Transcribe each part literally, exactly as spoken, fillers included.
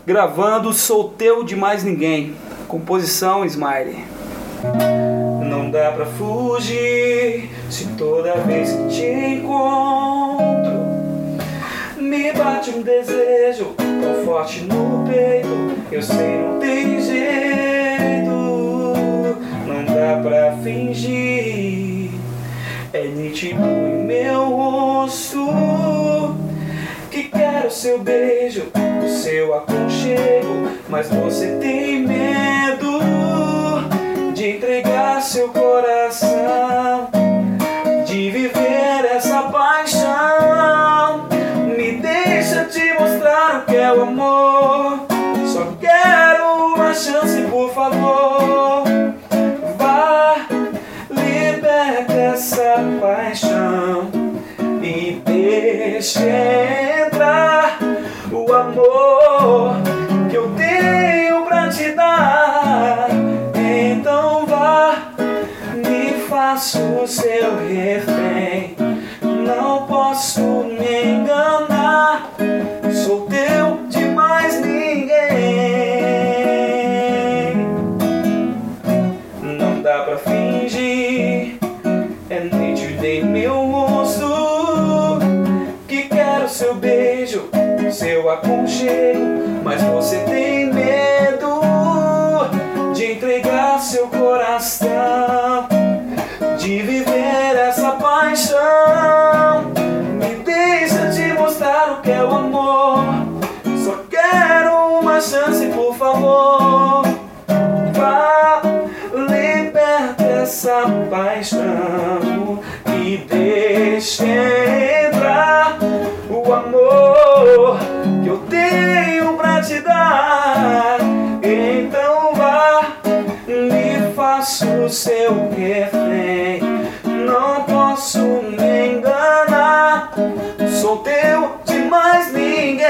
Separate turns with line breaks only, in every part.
gravando Sou Teu de Mais Ninguém, composição Smiley. Não dá pra fugir se toda vez que te encontro me bate um desejo tão forte no peito. Eu sei, não tem jeito, não dá pra fingir. É nítido em meu rosto que quero seu beijo, o seu aconchego, mas você tem medo de entregar seu coração, de viver essa paixão. Me deixa te mostrar o que é o amor. Só quero uma chance, por favor. Vá, liberta essa paixão e deixa entrar o amor que eu tenho pra te dar. Então vá, me faça o seu refém. Não posso me enganar, sou teu de mais ninguém. Não dá pra fingir, é nítido em meu rosto que quero seu beijo, seu aconchego, mas você tem medo de entregar seu coração, de viver essa paixão. Me deixa te mostrar o que é o amor. Só quero uma chance, por favor. Vá, liberta essa paixão e deixa entrar o amor que eu tenho pra te dar. Então vá, me faça o seu refém. Não posso me enganar, sou teu de mais ninguém.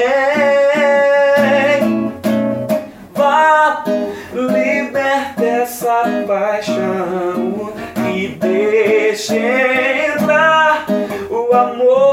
Vá, liberta essa paixão e deixa entrar o amor